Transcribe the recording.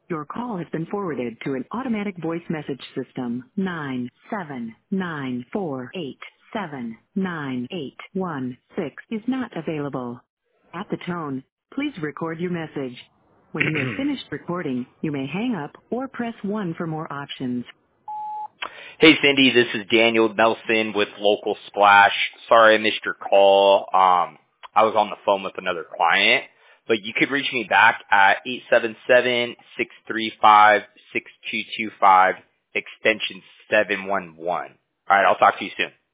Your call has been forwarded to an automatic voice message system. 97948798816 is not available. At the tone, please record your message. When you have finished recording, you may hang up or press 1 for more options. Hey, Cindy, this is Daniel Nelson with Local Splash. Sorry I missed your call. I was on the phone with another client, but you could reach me back at 877-635-6225, extension 711. All right, I'll talk to you soon.